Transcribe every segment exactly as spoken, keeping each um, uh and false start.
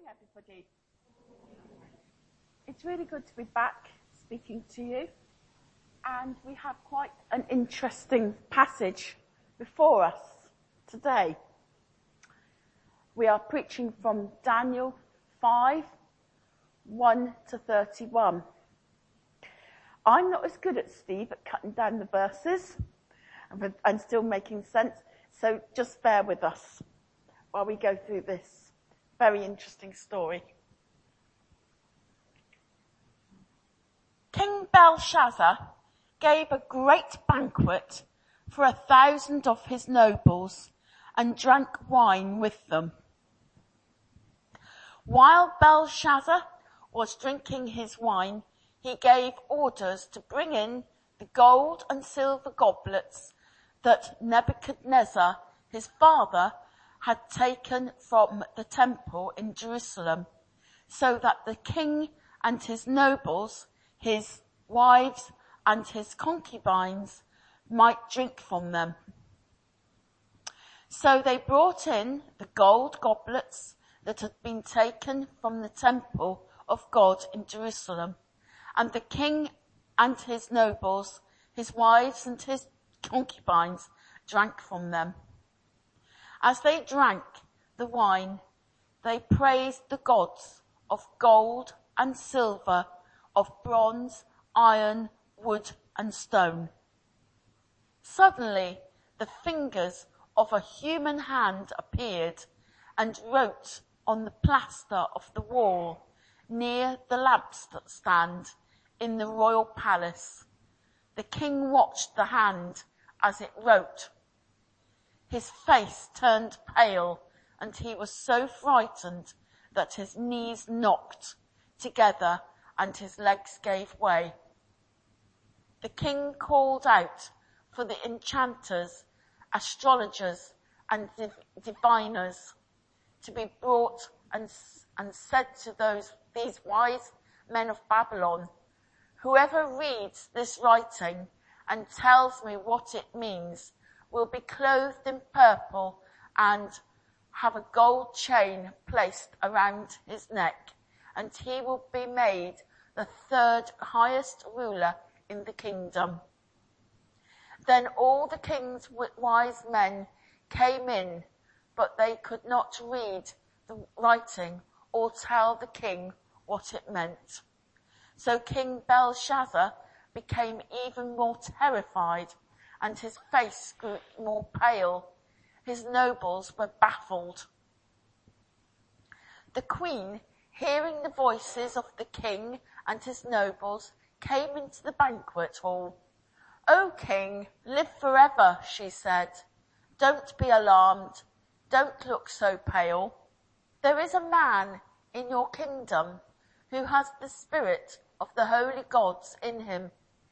everybody. It's really good to be back speaking to you, and we have quite an interesting passage before us today. We are preaching from Daniel five, one to thirty-one. I'm not as good as Steve at cutting down the verses and, and still making sense, so just bear with us while we go through this very interesting story. King Belshazzar gave a great banquet for a thousand of his nobles and drank wine with them. While Belshazzar was drinking his wine, he gave orders to bring in the gold and silver goblets that Nebuchadnezzar, his father, had taken from the temple in Jerusalem, so that the king and his nobles, his wives and his concubines might drink from them. So they brought in the gold goblets that had been taken from the temple of God in Jerusalem, and the king and his nobles, his wives and his concubines drank from them. As they drank the wine, they praised the gods of gold and silver, of bronze, iron, wood, and stone. Suddenly, the fingers of a human hand appeared and wrote on the plaster of the wall near the lampstand in the royal palace. The king watched the hand as it wrote. His face turned pale, and he was so frightened that his knees knocked together and his legs gave way. The king called out for the enchanters, astrologers, and div- diviners to be brought and, and said to those, these wise men of Babylon, whoever reads this writing and tells me what it means will be clothed in purple and have a gold chain placed around his neck, and he will be made the third highest ruler in the kingdom. Then all the king's wise men came in, but they could not read the writing or tell the king what it meant. So King Belshazzar became even more terrified, and his face grew more pale. His nobles were baffled. The queen, hearing the voices of the king and his nobles, came into the banquet hall. "O king, live forever," she said. "Don't be alarmed. Don't look so pale. There is a man in your kingdom who has the spirit of the holy gods in him.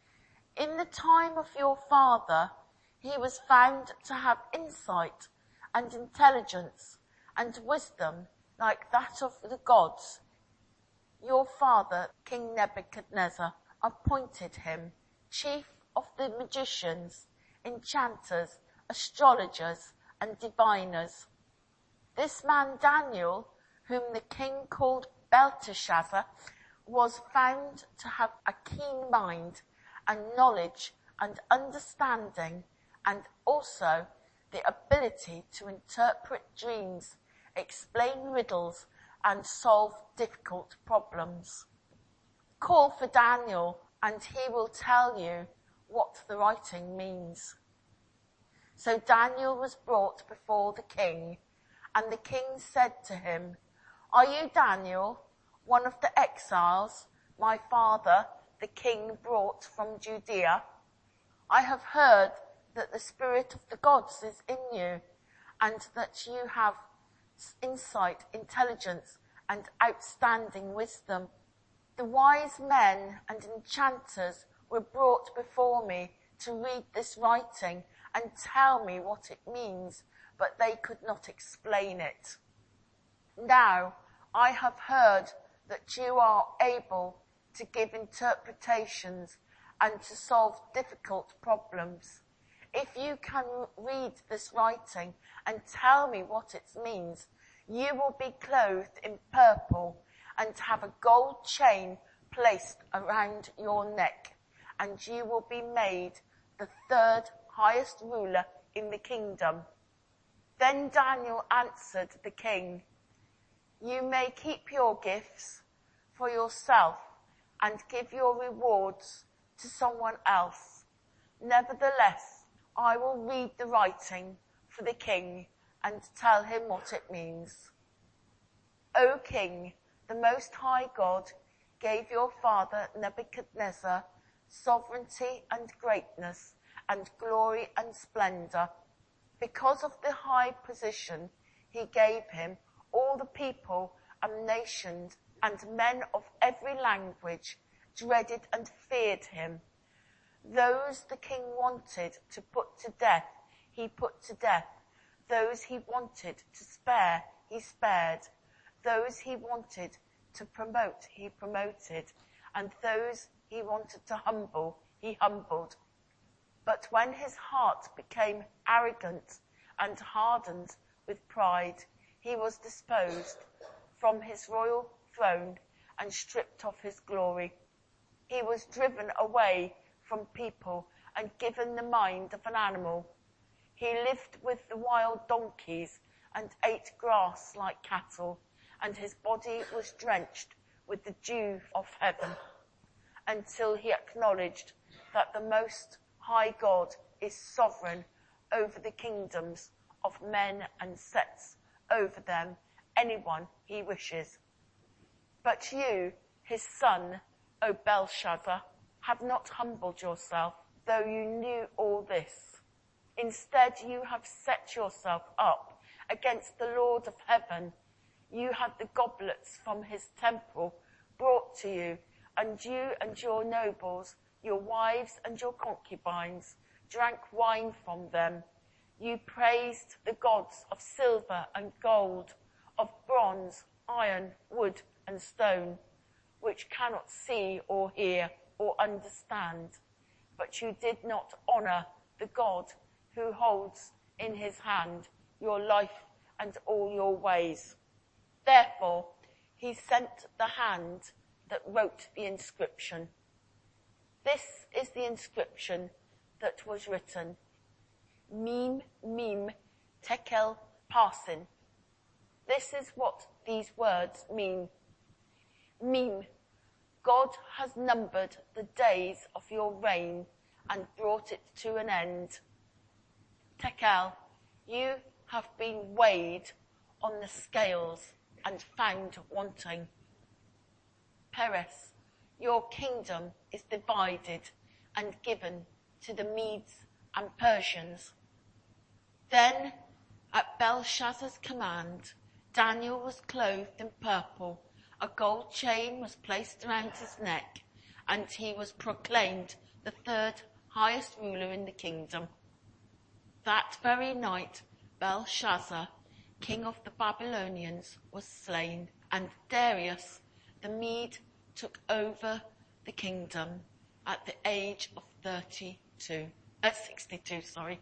In the time of your father, he was found to have insight and intelligence and wisdom like that of the gods. Your father, King Nebuchadnezzar, appointed him chief of the magicians, enchanters, astrologers, and diviners. This man Daniel, whom the king called Belteshazzar, was found to have a keen mind and knowledge and understanding, and also the ability to interpret dreams, explain riddles, and solve difficult problems. Call for Daniel, and he will tell you what the writing means." So Daniel was brought before the king, and the king said to him, "Are you Daniel, one of the exiles my father, the king, brought from Judea? I have heard that the spirit of the gods is in you, and that you have insight, intelligence, and outstanding wisdom. The wise men and enchanters were brought before me to read this writing and tell me what it means, but they could not explain it. Now I have heard that you are able to give interpretations and to solve difficult problems. If you can read this writing and tell me what it means, You will be clothed in purple and have a gold chain placed around your neck, and you will be made the third highest ruler in the kingdom. Then Daniel answered the king, you may keep your gifts for yourself and give your rewards to someone else. Nevertheless, I will read the writing for the king and tell him what it means. O king, the Most High God gave your father Nebuchadnezzar sovereignty and greatness and glory and splendor. Because of the high position he gave him, all the people and nations and men of every language dreaded and feared him. Those the king wanted to put to death, he put to death. Those he wanted to spare, he spared. Those he wanted to promote, he promoted. And those he wanted to humble, he humbled. But when his heart became arrogant and hardened with pride, he was disposed from his royal throne and stripped of his glory. He was driven away from people and given the mind of an animal. He lived with the wild donkeys and ate grass like cattle, and his body was drenched with the dew of heaven, until he acknowledged that the Most High God is sovereign over the kingdoms of men and sets over them anyone he wishes. But you, his son, O Belshazzar, have not humbled yourself, though you knew all this. Instead, you have set yourself up against the Lord of heaven. You had the goblets from his temple brought to you, and you and your nobles, your wives and your concubines, drank wine from them. You praised the gods of silver and gold, of bronze, iron, wood, and stone, which cannot see or hear or understand. But you did not honor the God who holds in his hand your life and all your ways. Therefore, he sent the hand that wrote the inscription. This is the inscription that was written. Mem, mem, tekel, parsin. This is what these words mean. Mem, God has numbered the days of your reign and brought it to an end. Tekel, you have been weighed on the scales and found wanting. Peres, your kingdom is divided and given to the Medes and Persians. Then, at Belshazzar's command, Daniel was clothed in purple, a gold chain was placed around his neck, and he was proclaimed the third highest ruler in the kingdom. That very night, Belshazzar, king of the Babylonians, was slain, and Darius the Mede took over the kingdom at the age of thirty-two. Uh, sixty-two, sorry.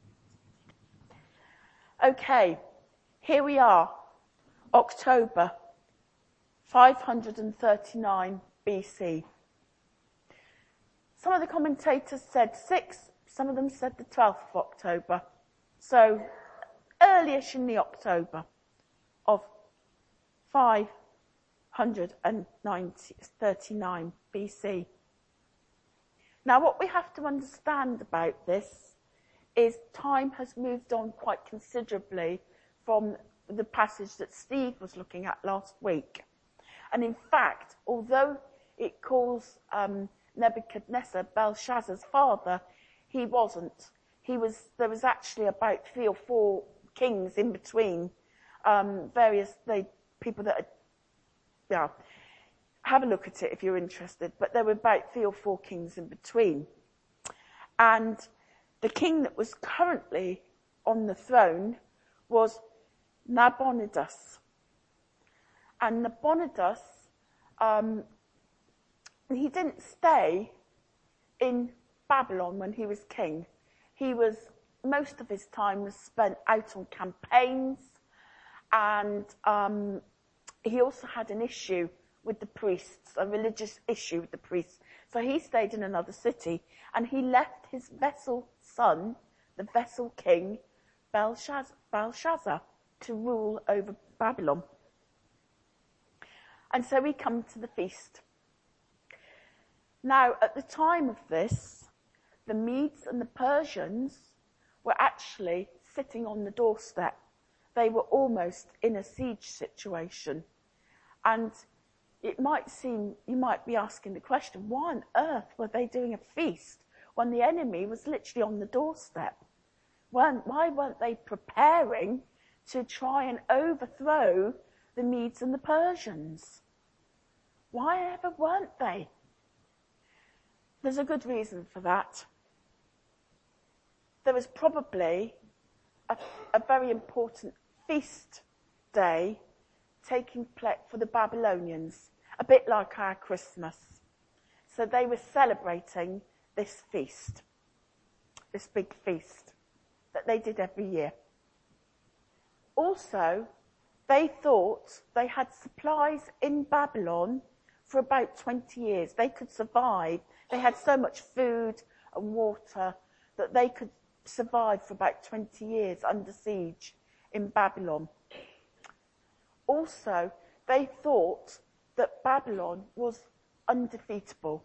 Okay, here we are, October five hundred thirty-nine B C. Some of the commentators said six, some of them said the twelfth of October. So, early-ish in the October of five hundred thirty-nine B C. Now, what we have to understand about this is time has moved on quite considerably from the passage that Steve was looking at last week. And in fact, although it calls um, Nebuchadnezzar Belshazzar's father, he wasn't. He was. There was actually about three or four kings in between, um, various they, people that, are, yeah, have a look at it if you're interested. But there were about three or four kings in between. And the king that was currently on the throne was Nabonidus. And Nabonidus, um, he didn't stay in Babylon when he was king. He was, most of his time was spent out on campaigns, And um, he also had an issue with the priests, a religious issue with the priests. So he stayed in another city, and he left his vassal son, the vassal king, Belshazzar, Belshazzar, to rule over Babylon. And so we come to the feast. Now, at the time of this, the Medes and the Persians were actually sitting on the doorstep. They were almost in a siege situation. And it might seem, you might be asking the question, why on earth were they doing a feast when the enemy was literally on the doorstep? Why weren't they preparing to try and overthrow the Medes and the Persians? Why ever weren't they? There's a good reason for that. There was probably a, a very important feast day taking place for the Babylonians, a bit like our Christmas. So they were celebrating this feast, this big feast that they did every year. Also, they thought they had supplies in Babylon for about twenty years. They could survive. They had so much food and water that they could survive for about twenty years under siege in Babylon. Also, they thought that Babylon was undefeatable.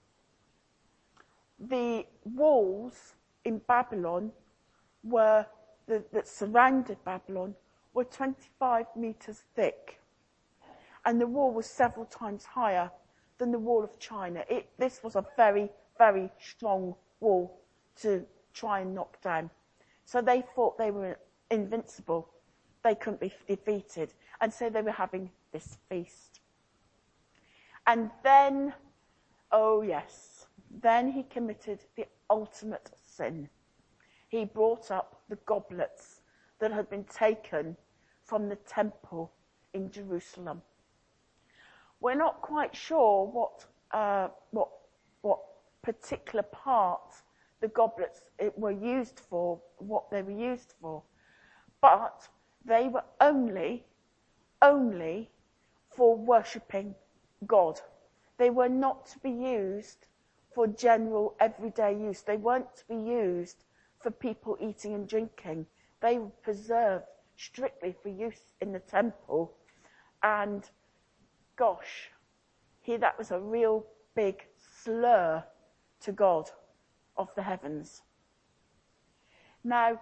The walls in Babylon were, the, that surrounded Babylon, were twenty-five metres thick. And the wall was several times higher than the wall of China. It, this was a very, very strong wall to try and knock down. So they thought they were invincible. They couldn't be defeated. And so they were having this feast. And then, oh yes, then he committed the ultimate sin. He brought up the goblets that had been taken from the temple in Jerusalem. We're not quite sure what uh, what what particular part the goblets it were used for, what they were used for, but they were only only for worshipping God. They were not to be used for general everyday use. They weren't to be used for people eating and drinking. They were preserved strictly for use in the temple. And gosh, he, that was a real big slur to God of the heavens. Now,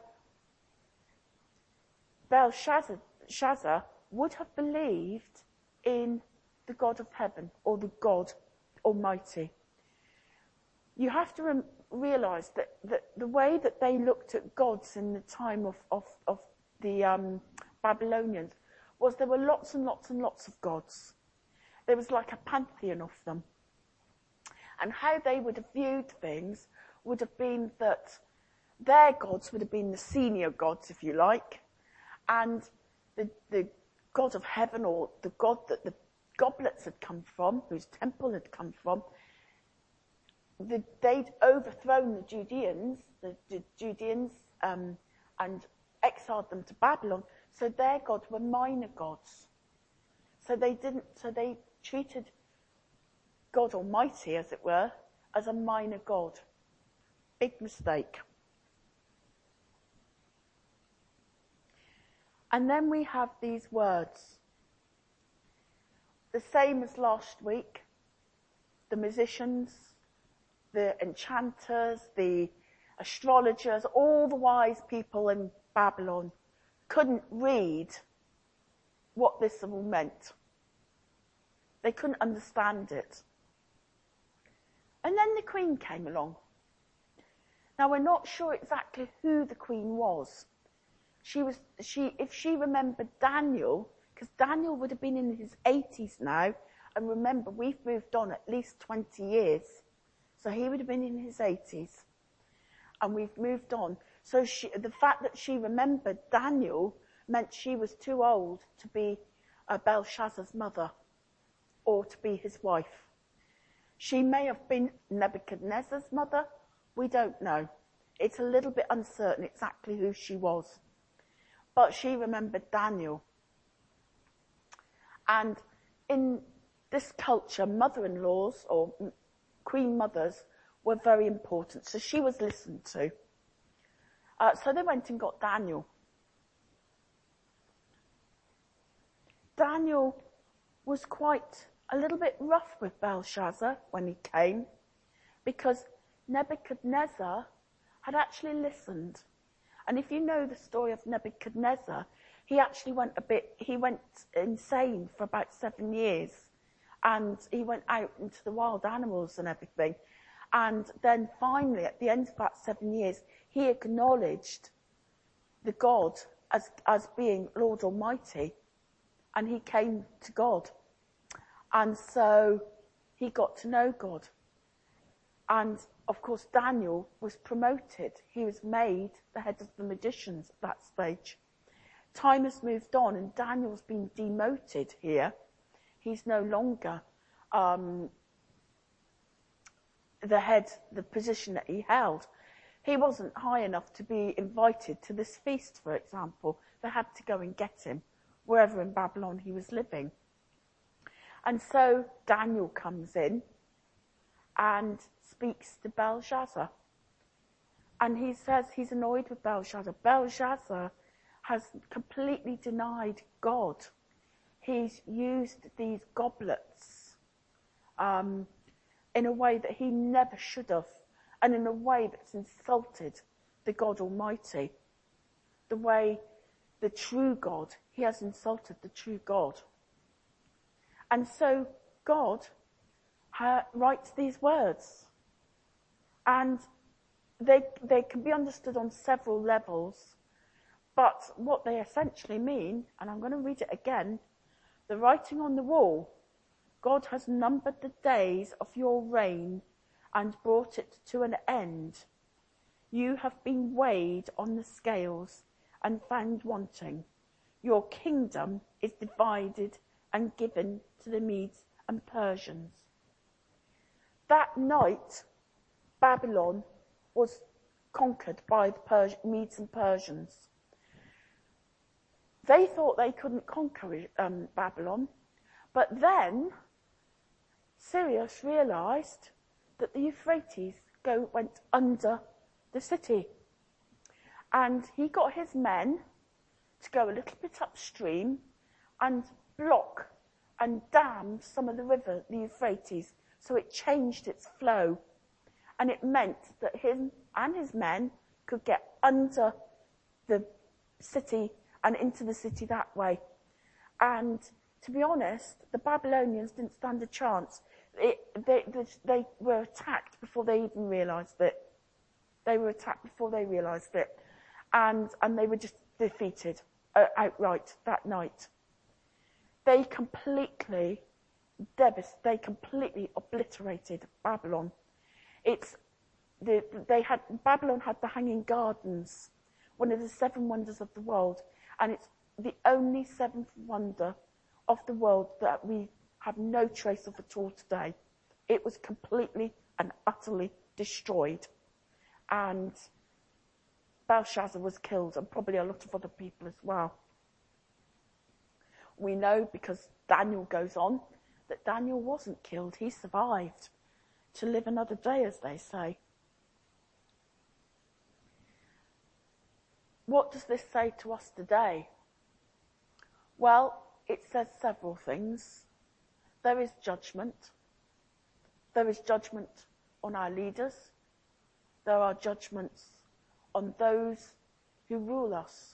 Belshazzar Shazar would have believed in the God of heaven, or the God Almighty. You have to re- realise that, that the way that they looked at gods in the time of, of, of the um, Babylonians was there were lots and lots and lots of gods. There was like a pantheon of them. And how they would have viewed things would have been that their gods would have been the senior gods, if you like, and the, the God of heaven, or the God that the goblets had come from, whose temple had come from, the, they'd overthrown the Judeans, the, the Judeans, um, and exiled them to Babylon. So their gods were minor gods. So they didn't. So they treated God Almighty, as it were, as a minor god. Big mistake. And then we have these words. The same as last week. The musicians, the enchanters, the astrologers, all the wise people in Babylon couldn't read what this all meant. They couldn't understand it. And then the queen came along. Now, we're not sure exactly who the queen was. She was, she, if she remembered Daniel, because Daniel would have been in his eighties now, and remember, we've moved on at least twenty years. So he would have been in his eighties. And we've moved on. So she, the fact that she remembered Daniel meant she was too old to be uh, Belshazzar's mother, or to be his wife. She may have been Nebuchadnezzar's mother. We don't know. It's a little bit uncertain exactly who she was. But she remembered Daniel. And in this culture, mother-in-laws or queen mothers were very important. So she was listened to. Uh, so they went and got Daniel. Daniel was quite a little bit rough with Belshazzar when he came, because Nebuchadnezzar had actually listened. And if you know the story of Nebuchadnezzar, he actually went a bit, he went insane for about seven years. And he went out into the wild animals and everything. And then finally, at the end of that seven years, he acknowledged the God as, as being Lord Almighty. And he came to God. And so he got to know God. And of course, Daniel was promoted. He was made the head of the magicians at that stage. Time has moved on, and Daniel's been demoted here. He's no longer um, the head, the position that he held. He wasn't high enough to be invited to this feast, for example. They had to go and get him wherever in Babylon he was living. And so Daniel comes in and speaks to Belshazzar. And he says he's annoyed with Belshazzar. Belshazzar has completely denied God. He's used these goblets um, in a way that he never should have, and in a way that's insulted the God Almighty. The way the true God, he has insulted the true God. And so God uh, writes these words. And they, they can be understood on several levels. But what they essentially mean, and I'm going to read it again, the writing on the wall, God has numbered the days of your reign and brought it to an end. You have been weighed on the scales and found wanting. Your kingdom is divided and given to the Medes and Persians. That night, Babylon was conquered by the Pers- Medes and Persians. They thought they couldn't conquer um, Babylon, but then Cyrus realised that the Euphrates go, went under the city. And he got his men to go a little bit upstream and block and dam some of the river, the Euphrates, so it changed its flow. And it meant that him and his men could get under the city and into the city that way. And to be honest, the Babylonians didn't stand a chance. It, they, they, they were attacked before they even realised it. They were attacked before they realised it. And, and they were just defeated uh, outright that night. They completely devast- they completely obliterated Babylon. It's the, they had Babylon had the Hanging Gardens, one of the seven wonders of the world, and it's the only seventh wonder of the world that we have no trace of at all today. It was completely and utterly destroyed, and Belshazzar was killed, and probably a lot of other people as well. We know, because Daniel goes on, that Daniel wasn't killed. He survived to live another day, as they say. What does this say to us today? Well, it says several things. There is judgment. There is judgment on our leaders. There are judgments on those who rule us.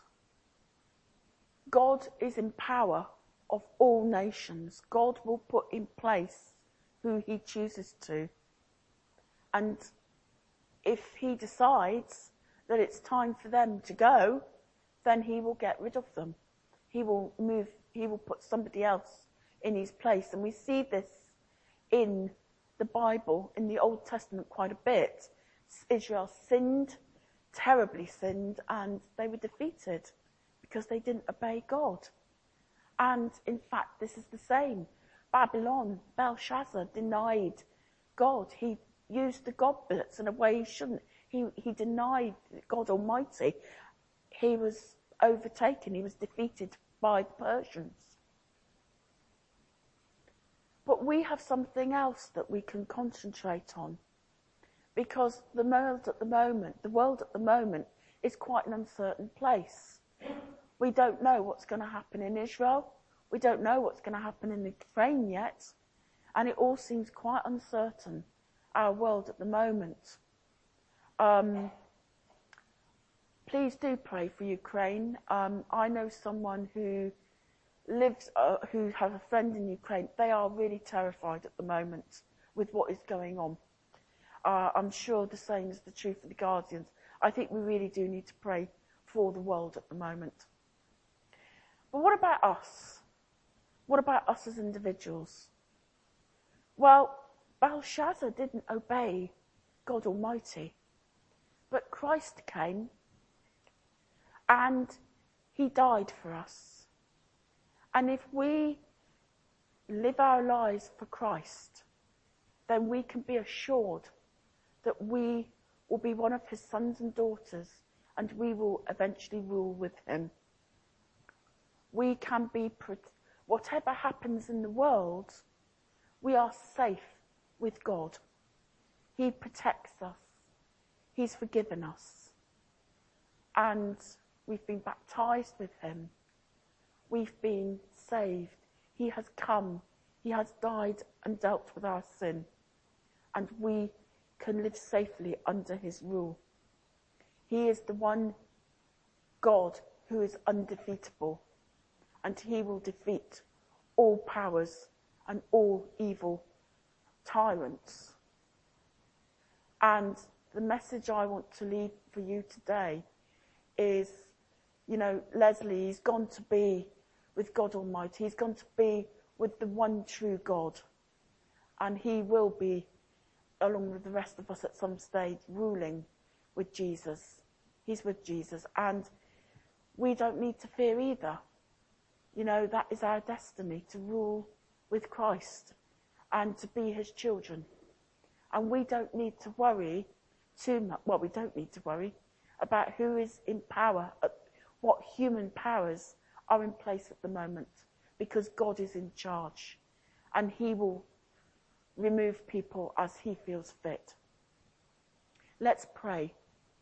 God is in power of all nations. God will put in place who he chooses to. And if he decides that it's time for them to go, then he will get rid of them. He will move, he will put somebody else in his place. And we see this in the Bible, in the Old Testament, quite a bit. Israel sinned, terribly sinned, and they were defeated because they didn't obey God. And in fact, this is the same. Babylon, Belshazzar denied God. He used the goblets in a way he shouldn't. He, he denied God Almighty. He was overtaken. He was defeated by the Persians. But we have something else that we can concentrate on. Because the world at the moment, the world at the moment is quite an uncertain place. We don't know what's going to happen in Israel. We don't know what's going to happen in Ukraine yet. And it all seems quite uncertain, our world at the moment. Um, please do pray for Ukraine. Um, I know someone who lives, uh, who has a friend in Ukraine. They are really terrified at the moment with what is going on. Uh, I'm sure the same is the truth for the Guardians. I think we really do need to pray for the world at the moment. But what about us? What about us as individuals? Well, Belshazzar didn't obey God Almighty, but Christ came and he died for us. And if we live our lives for Christ, then we can be assured that we will be one of his sons and daughters, and we will eventually rule with him. We can be, whatever happens in the world, we are safe with God. He protects us. He's forgiven us. And we've been baptized with him. We've been saved. He has come. He has died and dealt with our sin. And we can live safely under his rule. He is the one God who is undefeatable. And he will defeat all powers and all evil tyrants. And the message I want to leave for you today is, you know, Leslie, he's gone to be with God Almighty. He's gone to be with the one true God. And he will be, along with the rest of us at some stage, ruling with Jesus. He's with Jesus. And we don't need to fear either. You know, that is our destiny, to rule with Christ and to be his children. And we don't need to worry too much. Well, we don't need to worry about who is in power, what human powers are in place at the moment, because God is in charge and he will remove people as he feels fit. Let's pray.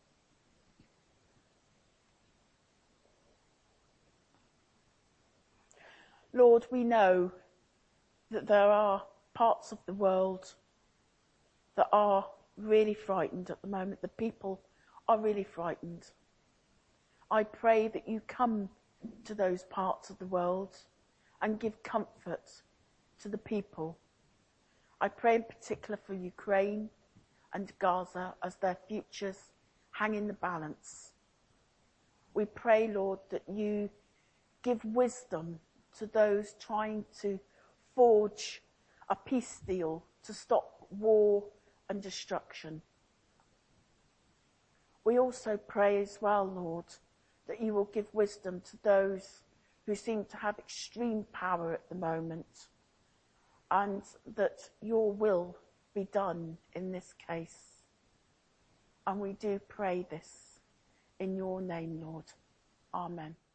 Lord, we know that there are parts of the world that are really frightened at the moment. The people are really frightened. I pray that you come to those parts of the world and give comfort to the people. I pray in particular for Ukraine and Gaza as their futures hang in the balance. We pray, Lord, that you give wisdom to those trying to forge a peace deal to stop war and destruction. We also pray as well, Lord, that you will give wisdom to those who seem to have extreme power at the moment, and that your will be done in this case. And we do pray this in your name, Lord. Amen.